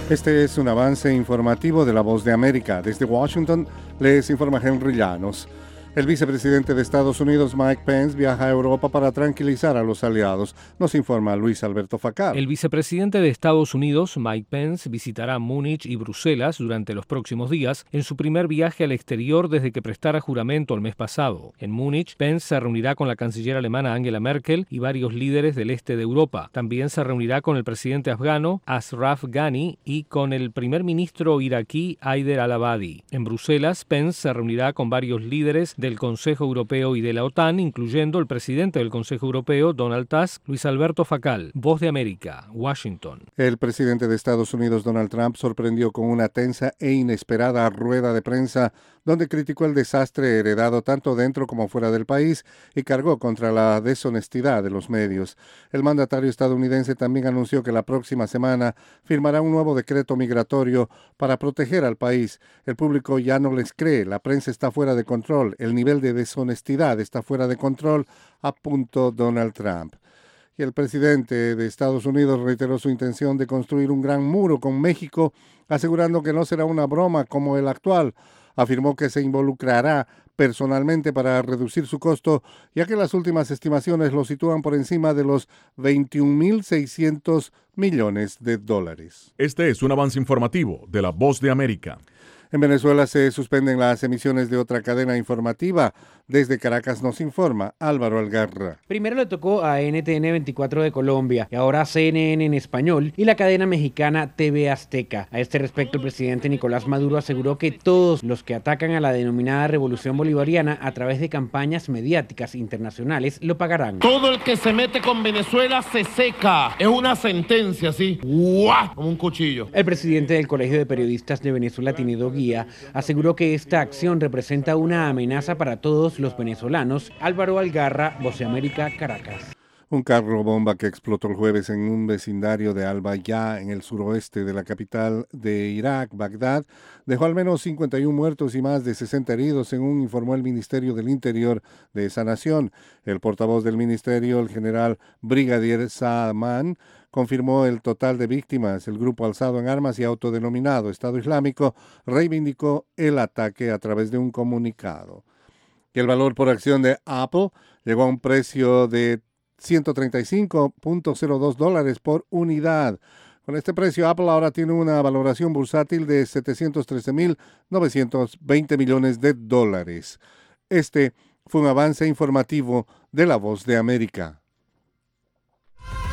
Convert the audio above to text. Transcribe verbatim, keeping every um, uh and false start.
Este es un avance informativo de La Voz de América. Desde Washington les informa Henry Llanos. El vicepresidente de Estados Unidos, Mike Pence, viaja a Europa para tranquilizar a los aliados. Nos informa Luis Alberto Facal. El vicepresidente de Estados Unidos, Mike Pence, visitará Múnich y Bruselas durante los próximos días en su primer viaje al exterior desde que prestara juramento el mes pasado. En Múnich, Pence se reunirá con la canciller alemana Angela Merkel y varios líderes del este de Europa. También se reunirá con el presidente afgano, Ashraf Ghani, y con el primer ministro iraquí, Haider al-Abadi. En Bruselas, Pence se reunirá con varios líderes del Consejo Europeo y de la OTAN, incluyendo el presidente del Consejo Europeo, Donald Tusk. Luis Alberto Facal, Voz de América, Washington. El presidente de Estados Unidos, Donald Trump, sorprendió con una tensa e inesperada rueda de prensa donde criticó el desastre heredado tanto dentro como fuera del país y cargó contra la deshonestidad de los medios. El mandatario estadounidense también anunció que la próxima semana firmará un nuevo decreto migratorio para proteger al país. El público ya no les cree, la prensa está fuera de control, el nivel de deshonestidad está fuera de control, apuntó Donald Trump. Y el presidente de Estados Unidos reiteró su intención de construir un gran muro con México, asegurando que no será una broma como el actual. Afirmó que se involucrará personalmente para reducir su costo, ya que las últimas estimaciones lo sitúan por encima de los veintiún mil seiscientos millones de dólares. Este es un avance informativo de La Voz de América. En Venezuela se suspenden las emisiones de otra cadena informativa. Desde Caracas nos informa Álvaro Algarra. Primero le tocó a N T N veinticuatro de Colombia y ahora a C N N en español y la cadena mexicana T V Azteca. A este respecto, el presidente Nicolás Maduro aseguró que todos los que atacan a la denominada Revolución Bolivariana a través de campañas mediáticas internacionales lo pagarán. Todo el que se mete con Venezuela se seca. Es una sentencia, así, ¡guau!, como un cuchillo. El presidente del Colegio de Periodistas de Venezuela, Tinedo Guía, aseguró que esta acción representa una amenaza para todos los venezolanos. Álvaro Algarra, Voz de América, Caracas. Un carro bomba que explotó el jueves en un vecindario de Al-Bayá, en el suroeste de la capital de Irak, Bagdad, dejó al menos cincuenta y uno muertos y más de sesenta heridos, según informó el Ministerio del Interior de esa nación. El portavoz del ministerio, el general Brigadier Saaman, confirmó el total de víctimas. El grupo alzado en armas y autodenominado Estado Islámico reivindicó el ataque a través de un comunicado. Y el valor por acción de Apple llegó a un precio de ciento treinta y cinco punto cero dos dólares por unidad. Con este precio, Apple ahora tiene una valoración bursátil de setecientos trece mil novecientos veinte millones de dólares. Este fue un avance informativo de La Voz de América.